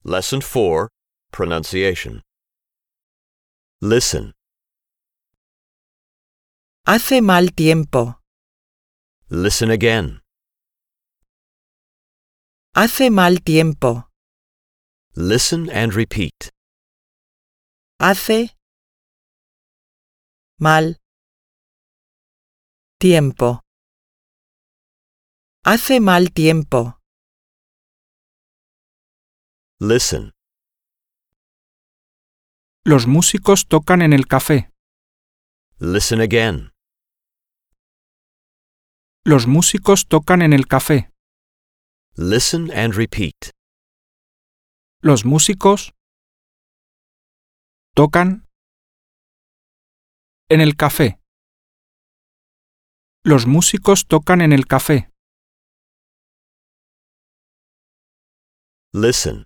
Lesson 4, Pronunciation. Listen. Hace mal tiempo. Listen again. Hace mal tiempo. Listen and repeat. Hace mal tiempo. Hace mal tiempo. Listen. Los músicos tocan en el café. Listen again. Los músicos tocan en el café. Listen and repeat. Los músicos tocan en el café. Los músicos tocan en el café. Listen.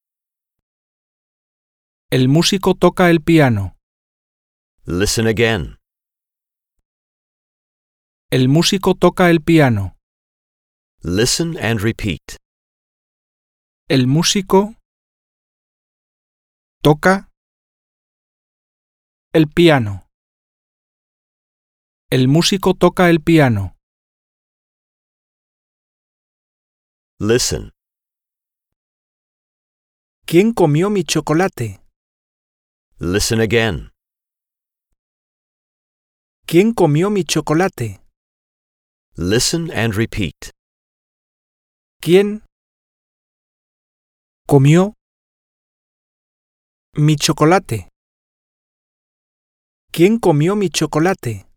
El músico toca el piano. Listen again. El músico toca el piano. Listen and repeat. El músico toca el piano. El músico toca el piano. Listen. ¿Quién comió mi chocolate? Listen again. ¿Quién comió mi chocolate? Listen and repeat. ¿Quién comió mi chocolate? ¿Quién comió mi chocolate?